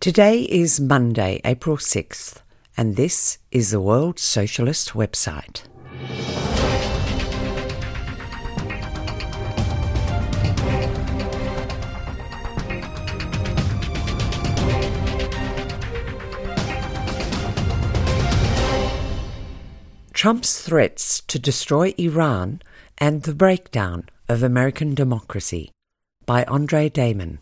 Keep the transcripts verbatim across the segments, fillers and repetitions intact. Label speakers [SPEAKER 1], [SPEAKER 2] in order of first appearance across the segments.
[SPEAKER 1] Today is Monday, April sixth, and this is the World Socialist website. Trump's threats to destroy Iran and the breakdown of American democracy by Andre Damon.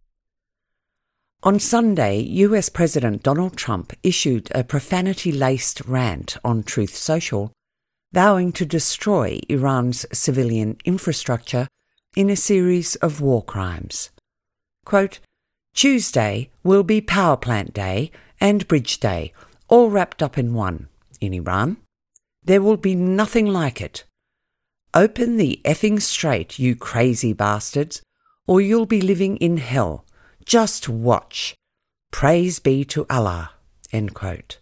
[SPEAKER 1] On Sunday, U S President Donald Trump issued a profanity-laced rant on Truth Social, vowing to destroy Iran's civilian infrastructure in a series of war crimes. Quote, "Tuesday will be Power Plant Day and Bridge Day, all wrapped up in one. In Iran, there will be nothing like it. Open the effing strait, you crazy bastards, or you'll be living in hell. Just watch. Praise be to Allah." End quote.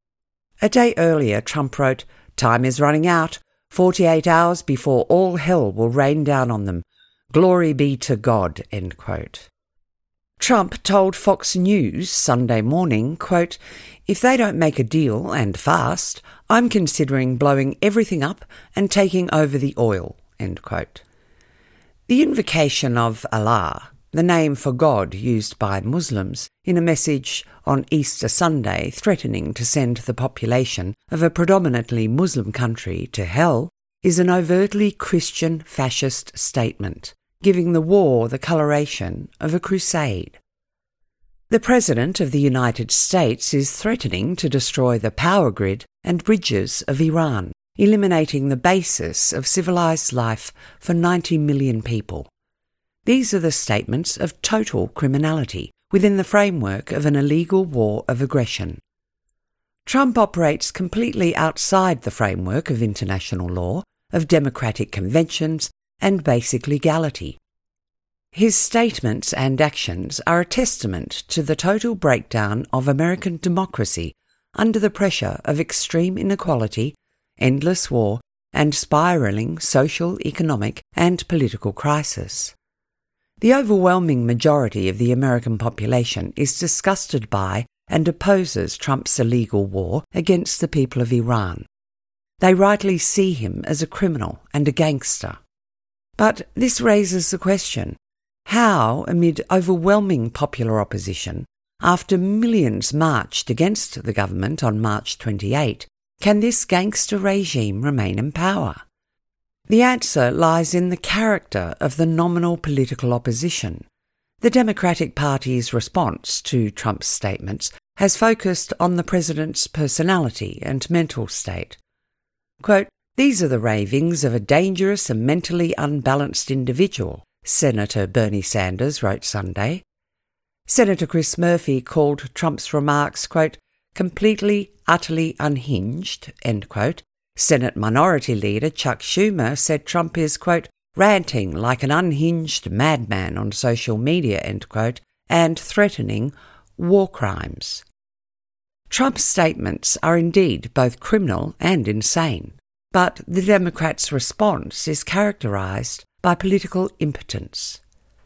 [SPEAKER 1] A day earlier, Trump wrote, "Time is running out. forty-eight hours before all hell will rain down on them. Glory be to God." End quote. Trump told Fox News Sunday morning, quote, "If they don't make a deal, and fast, I'm considering blowing everything up and taking over the oil." End quote. The invocation of Allah, the name for God used by Muslims, in a message on Easter Sunday threatening to send the population of a predominantly Muslim country to hell, is an overtly Christian fascist statement, giving the war the coloration of a crusade. The President of the United States is threatening to destroy the power grid and bridges of Iran, eliminating the basis of civilized life for ninety million people. These are the statements of total criminality within the framework of an illegal war of aggression. Trump operates completely outside the framework of international law, of democratic conventions, and basic legality. His statements and actions are a testament to the total breakdown of American democracy under the pressure of extreme inequality, endless war, and spiralling social, economic, and political crisis. The overwhelming majority of the American population is disgusted by and opposes Trump's illegal war against the people of Iran. They rightly see him as a criminal and a gangster. But this raises the question, how, amid overwhelming popular opposition, after millions marched against the government on March twenty-eighth, can this gangster regime remain in power? The answer lies in the character of the nominal political opposition. The Democratic Party's response to Trump's statements has focused on the president's personality and mental state. Quote, "These are the ravings of a dangerous and mentally unbalanced individual," Senator Bernie Sanders wrote Sunday. Senator Chris Murphy called Trump's remarks, quote, "completely, utterly unhinged," end quote. Senate Minority Leader Chuck Schumer said Trump is, quote, "ranting like an unhinged madman on social media," end quote, and threatening war crimes. Trump's statements are indeed both criminal and insane, but the Democrats' response is characterized by political impotence.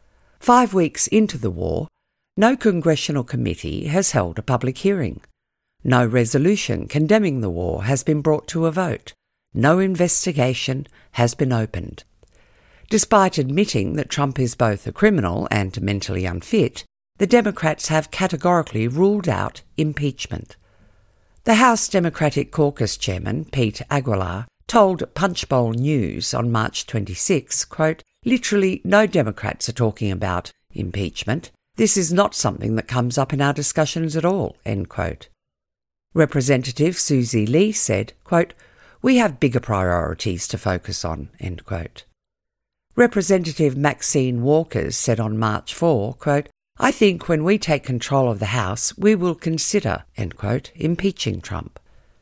[SPEAKER 1] Five weeks into the war, no congressional committee has held a public hearing. No resolution condemning the war has been brought to a vote. No investigation has been opened. Despite admitting that Trump is both a criminal and mentally unfit, the Democrats have categorically ruled out impeachment. The House Democratic Caucus Chairman, Pete Aguilar, told Punchbowl News on March twenty-sixth, quote, "Literally no Democrats are talking about impeachment. This is not something that comes up in our discussions at all," end quote. Representative Susie Lee said, quote, "We have bigger priorities to focus on," end quote. Representative Maxine Walker said on March fourth, quote, "I think when we take control of the House, we will consider," end quote, impeaching Trump.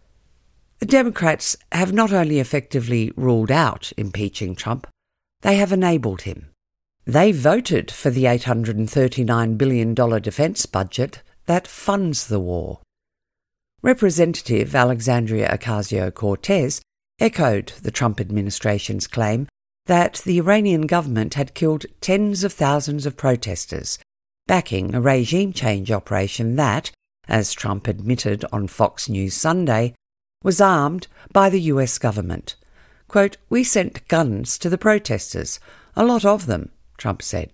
[SPEAKER 1] The Democrats have not only effectively ruled out impeaching Trump, they have enabled him. They voted for the eight hundred thirty-nine billion dollars defence budget that funds the war. Representative Alexandria Ocasio-Cortez echoed the Trump administration's claim that the Iranian government had killed tens of thousands of protesters, backing a regime change operation that, as Trump admitted on Fox News Sunday, was armed by the U S government. Quote, "We sent guns to the protesters, a lot of them," Trump said.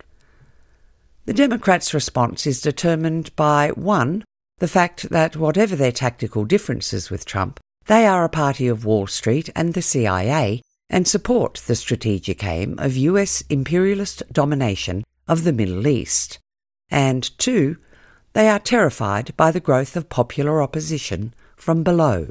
[SPEAKER 1] The Democrats' response is determined by, one, the fact that whatever their tactical differences with Trump, they are a party of Wall Street and the C I A and support the strategic aim of U S imperialist domination of the Middle East. And two, they are terrified by the growth of popular opposition from below.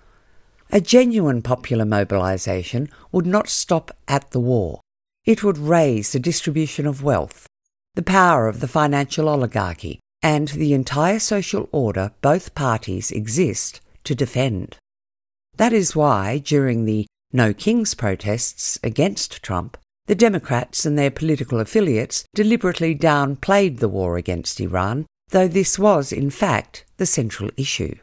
[SPEAKER 1] A genuine popular mobilisation would not stop at the war. It would raise the distribution of wealth, the power of the financial oligarchy, and the entire social order both parties exist to defend. That is why, during the No Kings protests against Trump, the Democrats and their political affiliates deliberately downplayed the war against Iran, though this was, in fact, the central issue.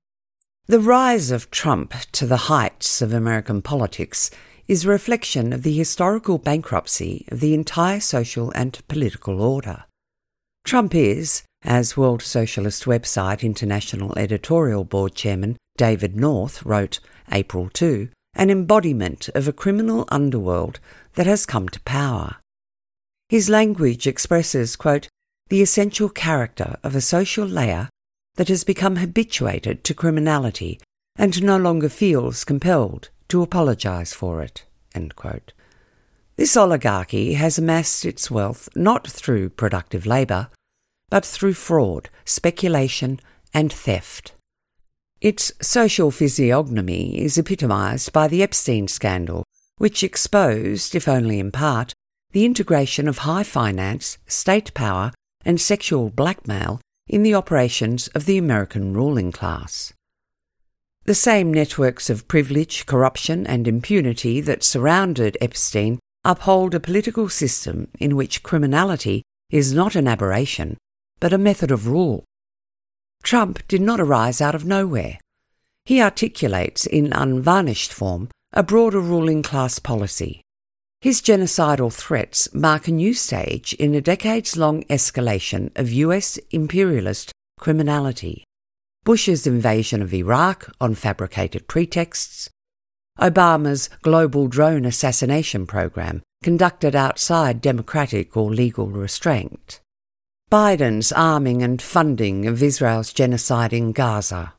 [SPEAKER 1] The rise of Trump to the heights of American politics is a reflection of the historical bankruptcy of the entire social and political order. Trump is, as World Socialist website International Editorial Board Chairman David North wrote April second, an embodiment of a criminal underworld that has come to power. His language expresses, quote, "the essential character of a social layer that has become habituated to criminality and no longer feels compelled to apologise for it." End quote. This oligarchy has amassed its wealth not through productive labour, but through fraud, speculation and theft. Its social physiognomy is epitomised by the Epstein scandal, which exposed, if only in part, the integration of high finance, state power and sexual blackmail in the operations of the American ruling class. The same networks of privilege, corruption and impunity that surrounded Epstein uphold a political system in which criminality is not an aberration, but a method of rule. Trump did not arise out of nowhere. He articulates in unvarnished form a broader ruling class policy. His genocidal threats mark a new stage in a decades-long escalation of U S imperialist criminality. Bush's invasion of Iraq on fabricated pretexts, Obama's global drone assassination program conducted outside democratic or legal restraint, Biden's arming and funding of Israel's genocide in Gaza.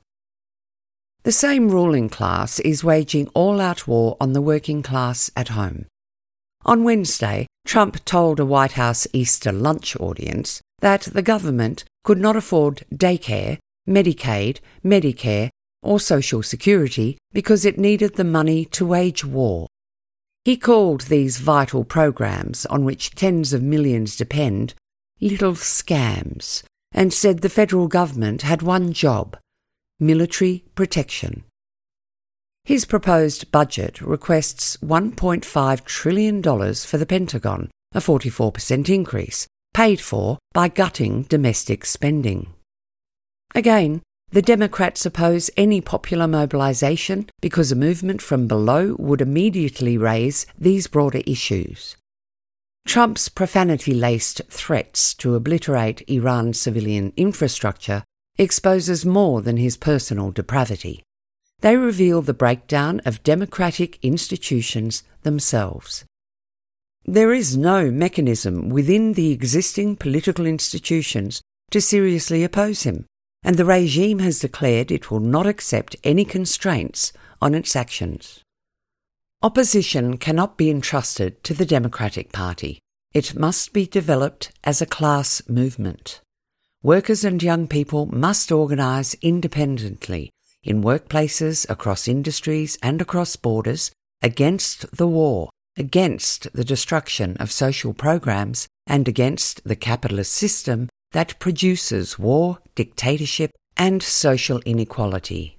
[SPEAKER 1] The same ruling class is waging all-out war on the working class at home. On Wednesday, Trump told a White House Easter lunch audience that the government could not afford daycare, Medicaid, Medicare, or Social Security because it needed the money to wage war. He called these vital programs, on which tens of millions depend, little scams, and said the federal government had one job: military protection. His proposed budget requests one point five trillion dollars for the Pentagon, a forty-four percent increase, paid for by gutting domestic spending. Again, the Democrats oppose any popular mobilisation because a movement from below would immediately raise these broader issues. Trump's profanity-laced threats to obliterate Iran's civilian infrastructure exposes more than his personal depravity. They reveal the breakdown of democratic institutions themselves. There is no mechanism within the existing political institutions to seriously oppose him, and the regime has declared it will not accept any constraints on its actions. Opposition cannot be entrusted to the Democratic Party. It must be developed as a class movement. Workers and young people must organise independently in workplaces, across industries and across borders, against the war, against the destruction of social programs, and against the capitalist system that produces war, dictatorship and social inequality.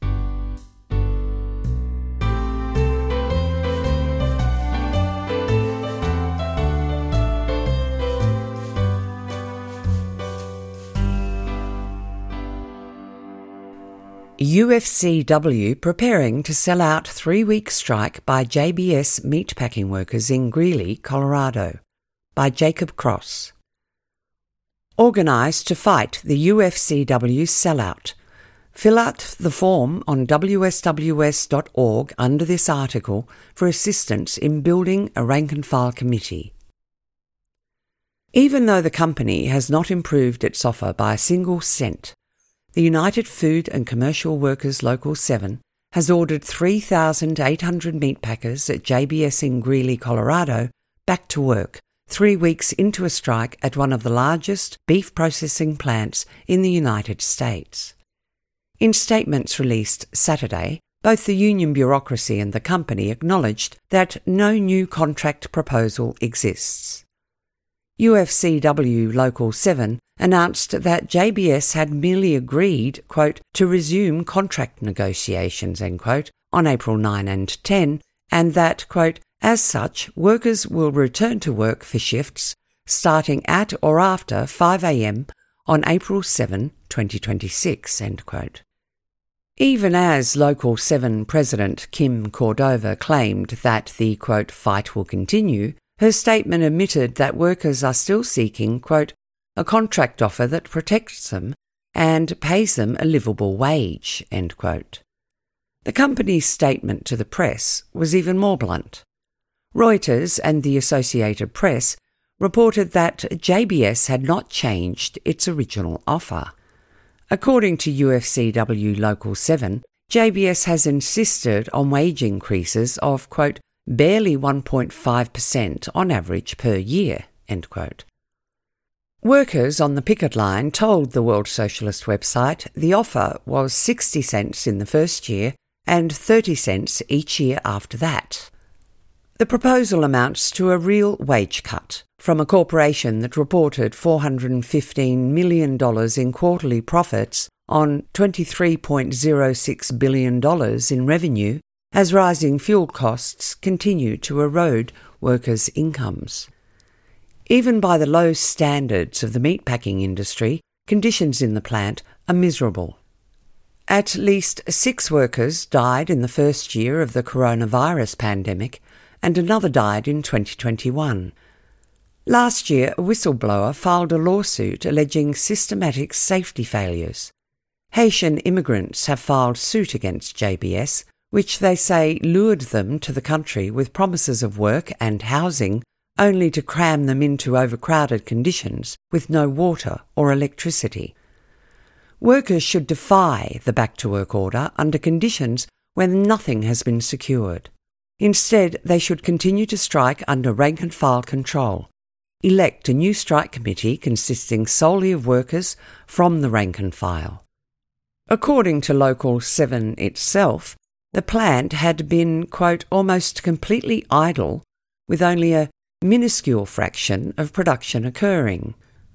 [SPEAKER 1] U F C W preparing to sell out three-week strike by J B S meatpacking workers in Greeley, Colorado, by Jacob Cross. organised to fight the U F C W sellout. Fill out the form on w s w s dot org under this article for assistance in building a rank-and-file committee. Even though the company has not improved its offer by a single cent, the United Food and Commercial Workers Local seven has ordered three thousand eight hundred meatpackers at J B S in Greeley, Colorado, back to work three weeks into a strike at one of the largest beef processing plants in the United States. In statements released Saturday, both the union bureaucracy and the company acknowledged that no new contract proposal exists. U F C W Local seven announced that J B S had merely agreed, quote, to resume contract negotiations, end quote, on April ninth and tenth, and that, quote, as such, workers will return to work for shifts starting at or after five a m on April seventh, twenty twenty-six, end quote. Even as Local seven President Kim Cordova claimed that the, quote, fight will continue, her statement admitted that workers are still seeking, quote, a contract offer that protects them and pays them a livable wage, end quote. The company's statement to the press was even more blunt. Reuters and the Associated Press reported that J B S had not changed its original offer. According to U F C W Local seven, J B S has insisted on wage increases of, quote, barely one point five percent on average per year, end quote. Workers on the picket line told the World Socialist website the offer was sixty cents in the first year and thirty cents each year after that. The proposal amounts to a real wage cut from a corporation that reported four hundred fifteen million dollars in quarterly profits on twenty-three point zero six billion dollars in revenue as rising fuel costs continue to erode workers' incomes. Even by the low standards of the meatpacking industry, conditions in the plant are miserable. At least six workers died in the first year of the coronavirus pandemic, and another died in twenty twenty-one. Last year, a whistleblower filed a lawsuit alleging systematic safety failures. Haitian immigrants have filed suit against J B S, which they say lured them to the country with promises of work and housing, only to cram them into overcrowded conditions with no water or electricity. Workers should defy the back-to-work order under conditions when nothing has been secured. Instead, they should continue to strike under rank-and-file control. Elect a new strike committee consisting solely of workers from the rank-and-file. According to Local seven itself, the plant had been, quote, almost completely idle, with only a minuscule fraction of production occurring.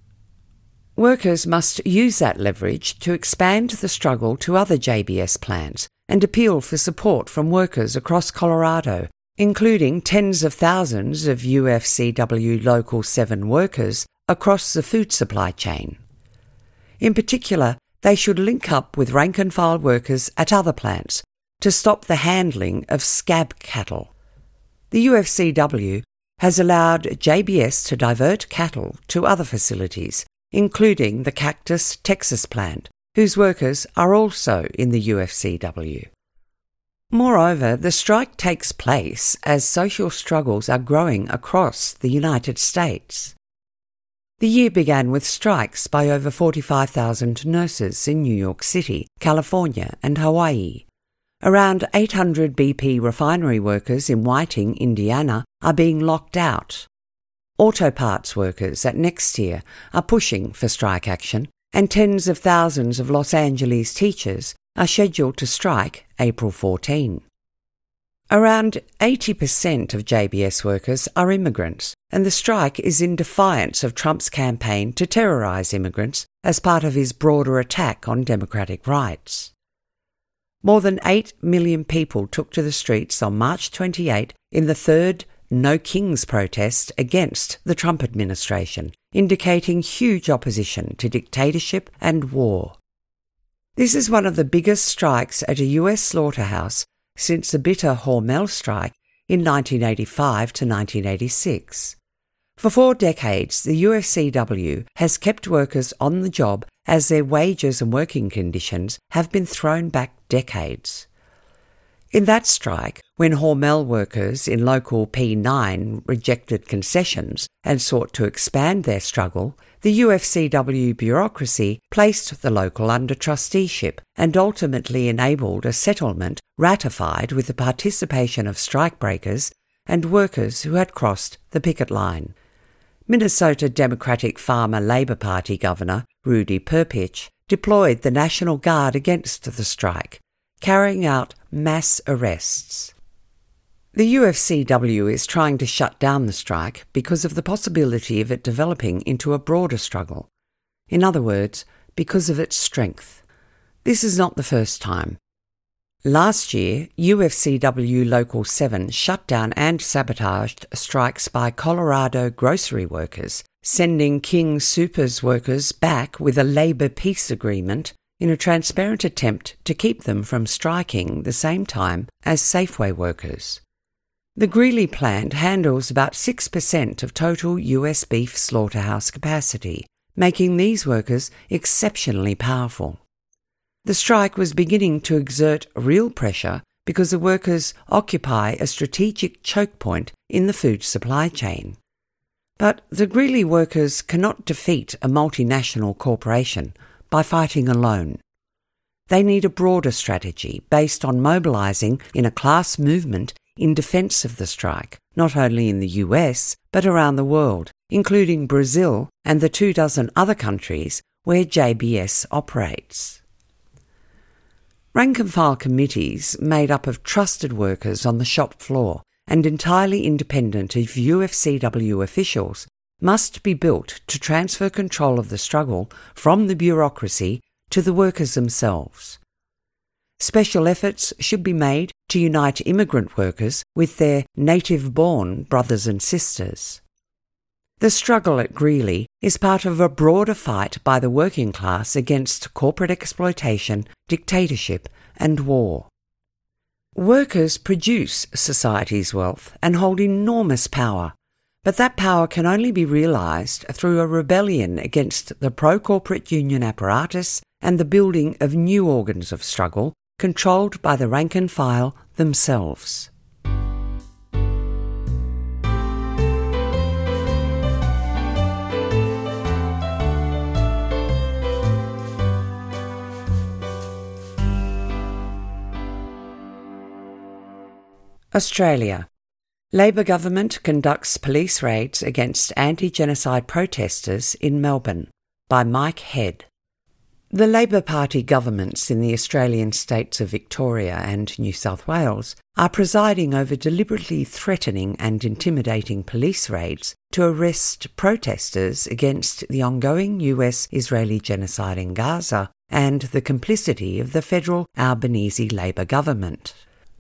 [SPEAKER 1] Workers must use that leverage to expand the struggle to other J B S plants and appeal for support from workers across Colorado, including tens of thousands of U F C W Local seven workers across the food supply chain. In particular, they should link up with rank-and-file workers at other plants to stop the handling of scab cattle. The U F C W has allowed J B S to divert cattle to other facilities, including the Cactus, Texas plant, whose workers are also in the U F C W. Moreover, the strike takes place as social struggles are growing across the United States. The year began with strikes by over forty-five thousand nurses in New York City, California, and Hawaii. Around eight hundred B P refinery workers in Whiting, Indiana, are being locked out. Auto parts workers at Nextier are pushing for strike action, and tens of thousands of Los Angeles teachers are scheduled to strike April fourteenth. Around eighty percent of J B S workers are immigrants, and the strike is in defiance of Trump's campaign to terrorize immigrants as part of his broader attack on democratic rights. More than eight million people took to the streets on March twenty-eighth in the third No Kings protest against the Trump administration, indicating huge opposition to dictatorship and war. This is one of the biggest strikes at a U S slaughterhouse since the bitter Hormel strike in nineteen eighty-five to nineteen eighty-six. For four decades, the U F C W has kept workers on the job as their wages and working conditions have been thrown back decades. In that strike, when Hormel workers in local P nine rejected concessions and sought to expand their struggle, the U F C W bureaucracy placed the local under trusteeship and ultimately enabled a settlement ratified with the participation of strikebreakers and workers who had crossed the picket line. Minnesota Democratic Farmer Labor Party Governor Rudy Perpich deployed the National Guard against the strike, carrying out mass arrests. The U F C W is trying to shut down the strike because of the possibility of it developing into a broader struggle. In other words, because of its strength. This is not the first time. Last year, U F C W Local seven shut down and sabotaged strikes by Colorado grocery workers, sending King Soopers workers back with a labour peace agreement in a transparent attempt to keep them from striking the same time as Safeway workers. The Greeley plant handles about six percent of total U S beef slaughterhouse capacity, making these workers exceptionally powerful. The strike was beginning to exert real pressure because the workers occupy a strategic choke point in the food supply chain. But the Greeley workers cannot defeat a multinational corporation by fighting alone. They need a broader strategy based on mobilising in a class movement in defence of the strike, not only in the U S but around the world, including Brazil and the two dozen other countries where J B S operates. Rank-and-file committees made up of trusted workers on the shop floor and entirely independent of U F C W officials must be built to transfer control of the struggle from the bureaucracy to the workers themselves. Special efforts should be made to unite immigrant workers with their native-born brothers and sisters. The struggle at Greeley is part of a broader fight by the working class against corporate exploitation, dictatorship, and war. Workers produce society's wealth and hold enormous power, but that power can only be realised through a rebellion against the pro-corporate union apparatus and the building of new organs of struggle controlled by the rank and file themselves. Australia. Labor government conducts police raids against anti-genocide protesters in Melbourne, by Mike Head. The Labor Party governments in the Australian states of Victoria and New South Wales are presiding over deliberately threatening and intimidating police raids to arrest protesters against the ongoing U S-Israeli genocide in Gaza and the complicity of the federal Albanese Labor government.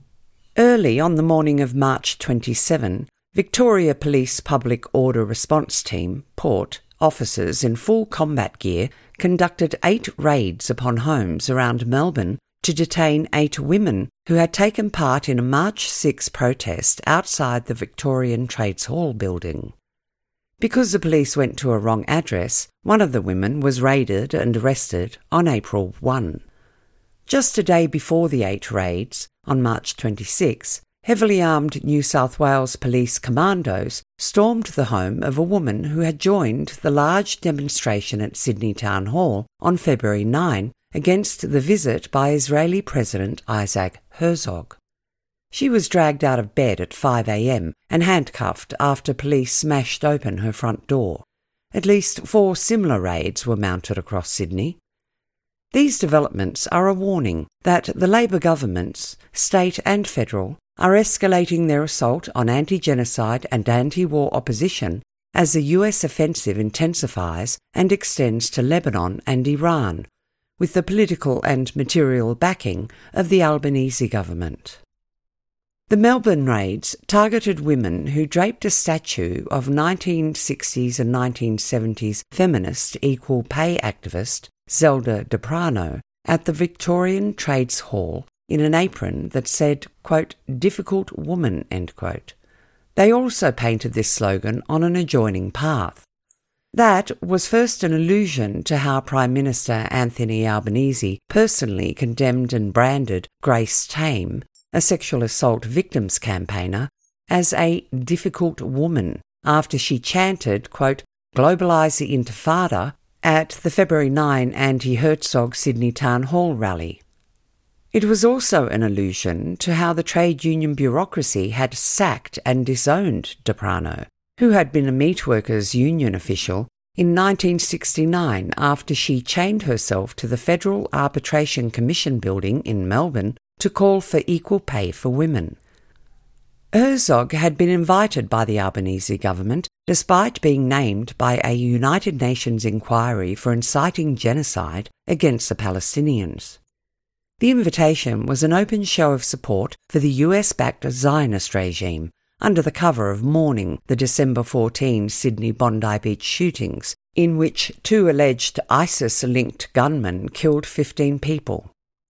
[SPEAKER 1] Early on the morning of March twenty-seventh, Victoria Police Public Order Response Team, Port, officers in full combat gear conducted eight raids upon homes around Melbourne to detain eight women who had taken part in a March sixth protest outside the Victorian Trades Hall building. Because the police went to a wrong address, one of the women was raided and arrested on April first. Just a day before the eight raids, on March twenty-sixth, heavily armed New South Wales police commandos stormed the home of a woman who had joined the large demonstration at Sydney Town Hall on February ninth against the visit by Israeli President Isaac Herzog. She was dragged out of bed at five a.m. and handcuffed after police smashed open her front door. At least four similar raids were mounted across Sydney. These developments are a warning that the Labor governments, state and federal, are escalating their assault on anti-genocide and anti-war opposition as the U S offensive intensifies and extends to Lebanon and Iran, with the political and material backing of the Albanese government. The Melbourne raids targeted women who draped a statue of nineteen sixties and nineteen seventies feminist equal pay activist Zelda Deprano at the Victorian Trades Hall in an apron that said, quote, "difficult woman," end quote. They also painted this slogan on an adjoining path. That was first an allusion to how Prime Minister Anthony Albanese personally condemned and branded Grace Tame, a sexual assault victims campaigner, as a difficult woman after she chanted, quote, "Globalise the Intifada" at the February ninth anti-Herzog Sydney Town Hall rally. It was also an allusion to how the trade union bureaucracy had sacked and disowned de Prano, who had been a meat workers' union official in nineteen sixty-nine after she chained herself to the Federal Arbitration Commission building in Melbourne to call for equal pay for women. Herzog had been invited by the Albanese government despite being named by a United Nations inquiry for inciting genocide against the Palestinians. The invitation was an open show of support for the U S-backed Zionist regime, under the cover of mourning the December fourteenth Sydney Bondi Beach shootings, in which two alleged ISIS-linked gunmen killed fifteen people.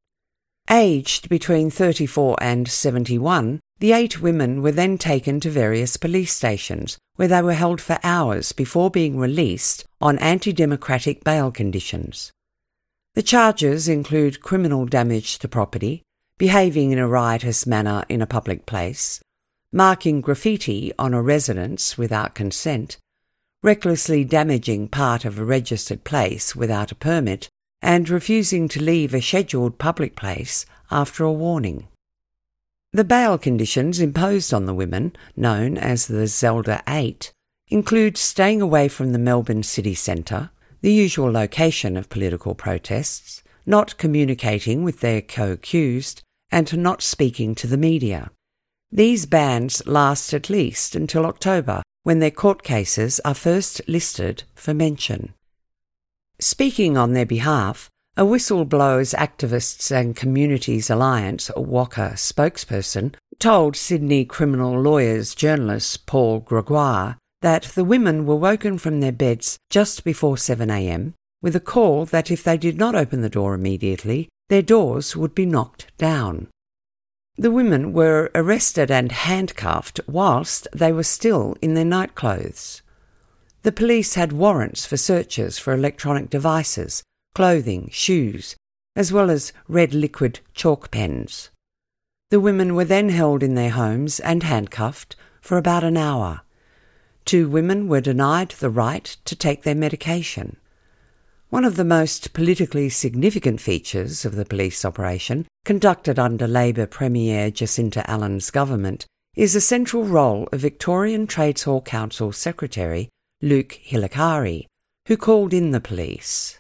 [SPEAKER 1] Aged between thirty-four and seventy-one, the eight women were then taken to various police stations, where they were held for hours before being released on anti-democratic bail conditions. The charges include criminal damage to property, behaving in a riotous manner in a public place, marking graffiti on a residence without consent, recklessly damaging part of a registered place without a permit, and refusing to leave a scheduled public place after a warning. The bail conditions imposed on the women, known as the Zelda Eight, include staying away from the Melbourne city centre, the usual location of political protests, not communicating with their co-accused, and not speaking to the media. These bans last at least until October, when their court cases are first listed for mention. Speaking on their behalf, a Whistleblowers Activists and Communities Alliance, W A C A spokesperson, told Sydney criminal lawyers journalist Paul Gregoire that the women were woken from their beds just before seven a m with a call that if they did not open the door immediately, their doors would be knocked down. The women were arrested and handcuffed whilst they were still in their nightclothes. The police had warrants for searches for electronic devices, clothing, shoes, as well as red liquid chalk pens. The women were then held in their homes and handcuffed for about an hour. Two women were denied the right to take their medication. One of the most politically significant features of the police operation, conducted under Labor Premier Jacinta Allen's government, is the central role of Victorian Trades Hall Council Secretary Luke Hilakari, who called in the police.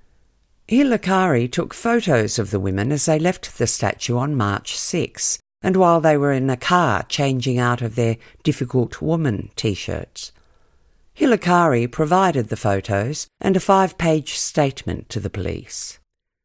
[SPEAKER 1] Hilakari took photos of the women as they left the statue on March sixth, and while they were in a car changing out of their Difficult Woman t-shirts. Hilakari provided the photos and a five-page statement to the police.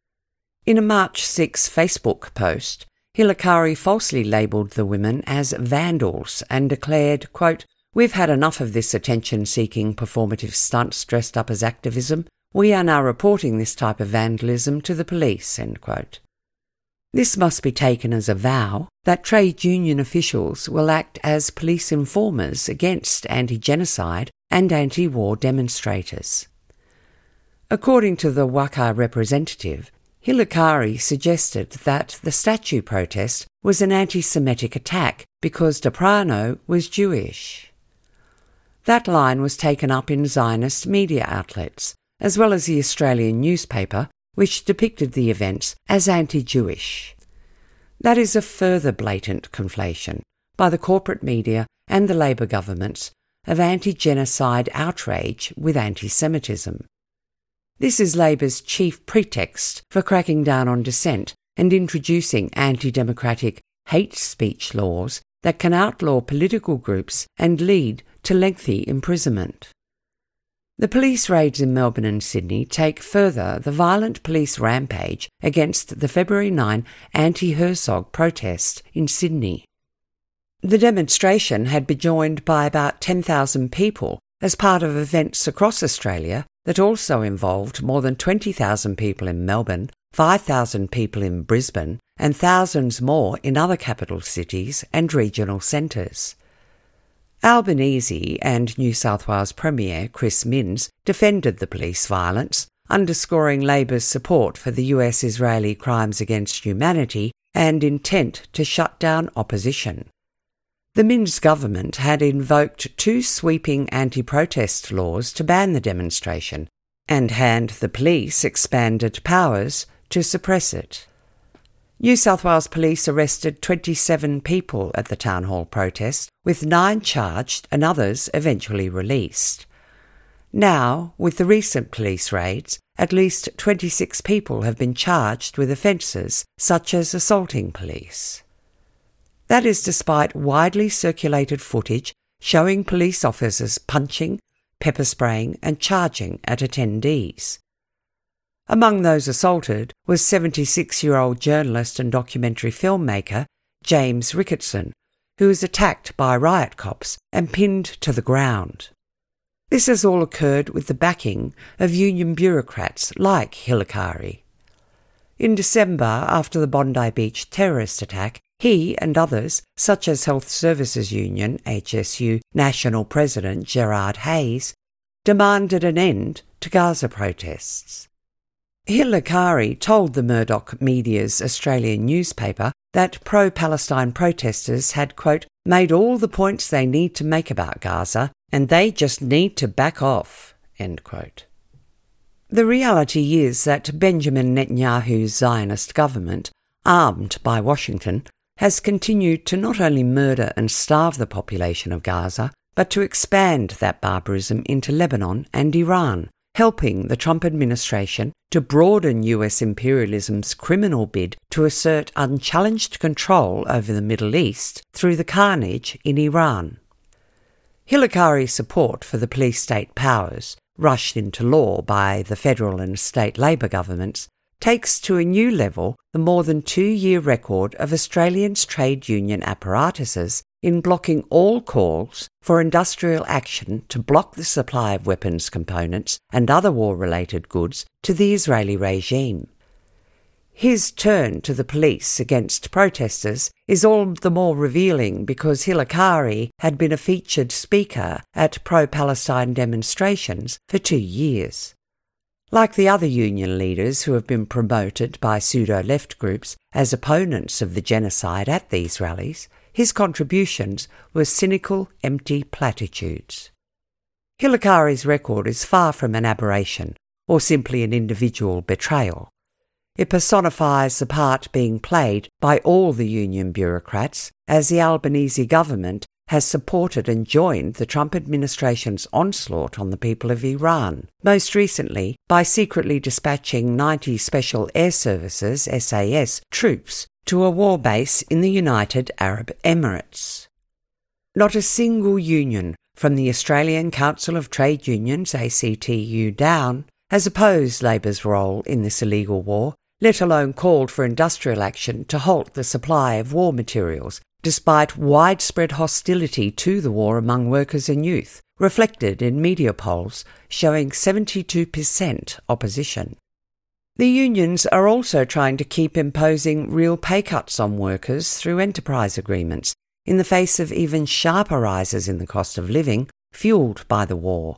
[SPEAKER 1] In a March sixth Facebook post, Hilakari falsely labelled the women as vandals and declared, quote, "We've had enough of this attention-seeking performative stunts dressed up as activism. We are now reporting this type of vandalism to the police," end quote. This must be taken as a vow that trade union officials will act as police informers against anti-genocide and anti-war demonstrators. According to the W A C A representative, Hilakari suggested that the statue protest was an anti-Semitic attack because de Prano was Jewish. That line was taken up in Zionist media outlets, as well as the Australian newspaper, which depicted the events as anti-Jewish. That is a further blatant conflation by the corporate media and the Labor governments of anti-genocide outrage with anti-Semitism. This is Labor's chief pretext for cracking down on dissent and introducing anti-democratic hate speech laws that can outlaw political groups and lead to lengthy imprisonment. The police raids in Melbourne and Sydney take further the violent police rampage against the February ninth anti-Herzog protest in Sydney. The demonstration had been joined by about ten thousand people as part of events across Australia that also involved more than twenty thousand people in Melbourne, five thousand people in Brisbane, and thousands more in other capital cities and regional centres. Albanese and New South Wales Premier Chris Minns defended the police violence, underscoring Labor's support for the U S-Israeli crimes against humanity and intent to shut down opposition. The Minns government had invoked two sweeping anti-protest laws to ban the demonstration and hand the police expanded powers to suppress it. New South Wales Police arrested twenty-seven people at the town hall protest, with nine charged and others eventually released. Now, with the recent police raids, at least twenty-six people have been charged with offences such as assaulting police. That is despite widely circulated footage showing police officers punching, pepper spraying and charging at attendees. Among those assaulted was seventy-six-year-old journalist and documentary filmmaker James Ricketson, who was attacked by riot cops and pinned to the ground. This has all occurred with the backing of union bureaucrats like Hilakari. In December, after the Bondi Beach terrorist attack, he and others, such as Health Services Union H S U National President Gerard Hayes, demanded an end to Gaza protests. Hilakari told the Murdoch Media's Australian newspaper that pro-Palestine protesters had, quote, made all the points they need to make about Gaza and they just need to back off, end quote. The reality is that Benjamin Netanyahu's Zionist government, armed by Washington, has continued to not only murder and starve the population of Gaza, but to expand that barbarism into Lebanon and Iran, helping the Trump administration to broaden U S imperialism's criminal bid to assert unchallenged control over the Middle East through the carnage in Iran. Hilakari's support for the police state powers, rushed into law by the federal and state Labor governments, takes to a new level the more than two-year record of Australians' trade union apparatuses in blocking all calls for industrial action to block the supply of weapons components and other war-related goods to the Israeli regime. His turn to the police against protesters is all the more revealing because Hilakari had been a featured speaker at pro-Palestine demonstrations for two years. Like the other union leaders who have been promoted by pseudo-left groups as opponents of the genocide at these rallies, his contributions were cynical, empty platitudes. Hilakari's record is far from an aberration or simply an individual betrayal. It personifies the part being played by all the union bureaucrats as the Albanese government has supported and joined the Trump administration's onslaught on the people of Iran, most recently by secretly dispatching ninety Special Air Services S A S troops to a war base in the United Arab Emirates. Not a single union, from the Australian Council of Trade Unions A C T U down, has opposed Labor's role in this illegal war, let alone called for industrial action to halt the supply of war materials, despite widespread hostility to the war among workers and youth, reflected in media polls showing seventy-two percent opposition. The unions are also trying to keep imposing real pay cuts on workers through enterprise agreements, in the face of even sharper rises in the cost of living, fuelled by the war.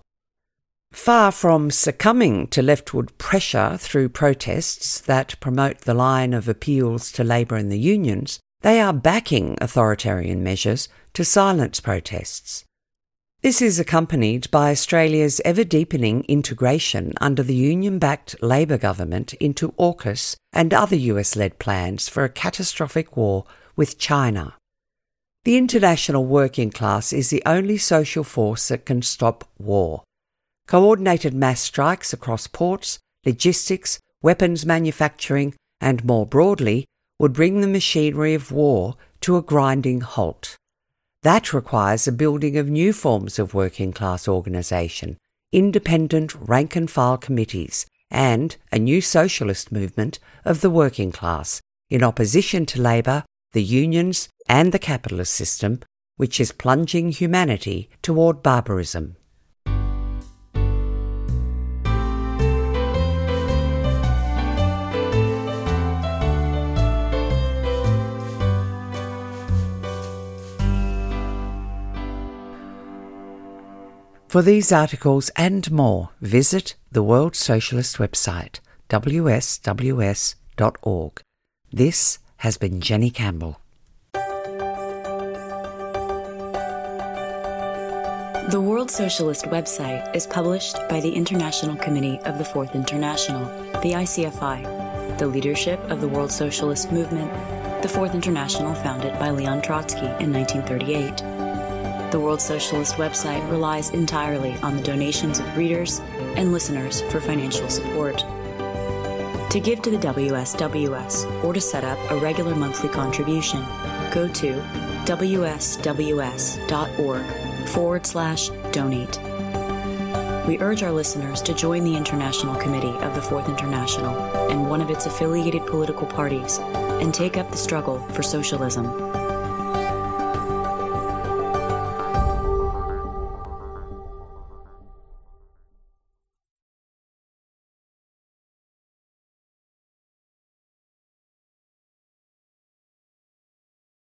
[SPEAKER 1] Far from succumbing to leftward pressure through protests that promote the line of appeals to Labor and the unions, they are backing authoritarian measures to silence protests. This is accompanied by Australia's ever-deepening integration under the union-backed Labor government into AUKUS and other U S-led plans for a catastrophic war with China. The international working class is the only social force that can stop war. Coordinated mass strikes across ports, logistics, weapons manufacturing, and more broadly, would bring the machinery of war to a grinding halt. That requires the building of new forms of working-class organisation, independent rank-and-file committees, and a new socialist movement of the working class, in opposition to Labor, the unions, and the capitalist system, which is plunging humanity toward barbarism. For these articles and more, visit the World Socialist website, w s w s dot org. This has been Jenny Campbell.
[SPEAKER 2] The World Socialist website is published by the International Committee of the Fourth International, the I C F I, the leadership of the World Socialist movement, the Fourth International founded by Leon Trotsky in nineteen thirty-eight. The World Socialist website relies entirely on the donations of readers and listeners for financial support. To give to the W S W S or to set up a regular monthly contribution, go to w s w s dot org forward slash donate. We urge our listeners to join the International Committee of the Fourth International and one of its affiliated political parties and take up the struggle for socialism.